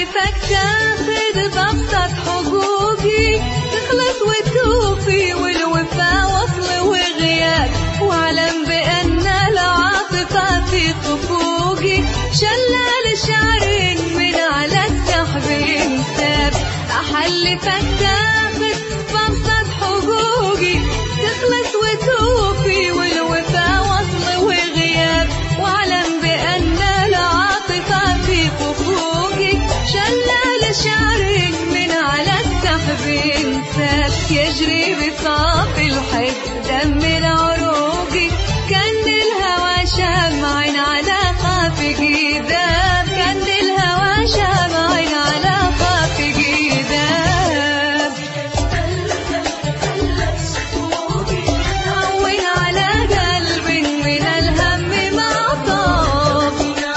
أحلفك تاخد بأبسط حقوقي، تخلص وتوفي والوفا وصل وغياب، واعلم بأن العاطفة في خفوقي، شلال شعر من على السحب ينساب. أحلفك تاخد بأبسط حقوقي، تخلص وتوفي والوفا وصل وغياب، واعلم بأن العاطفة في خفوقي، شلال شعر من على السحب ينساب. يجري بصافي الحب دم العروقي، كان الهوى شامع على خافقي ذاب، كان الهوى شامع على خافقي ذاب. هون على قلب من الهم ما طاب،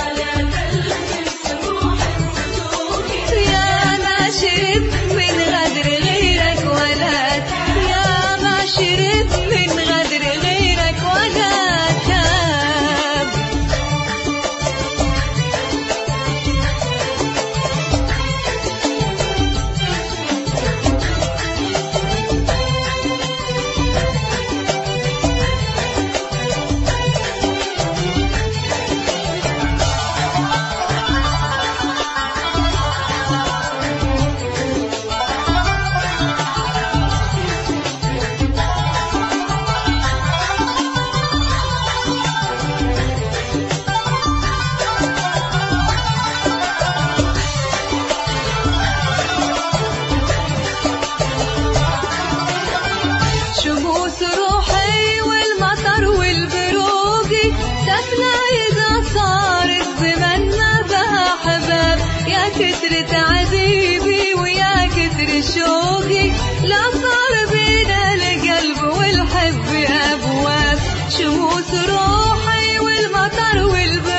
يا ما شرب من غدر غيرك ولا تاب، يا ما شرب من غدر غيرك ولا تاب. شموس روحي والمطر والبروقي تفنى إذا صار الزمن ما بها حباب، يا كثرة عذيبي ويا كثر شوقي، لا صار بين القلب والحب أبواب. شموس روحي والمطر والبروقي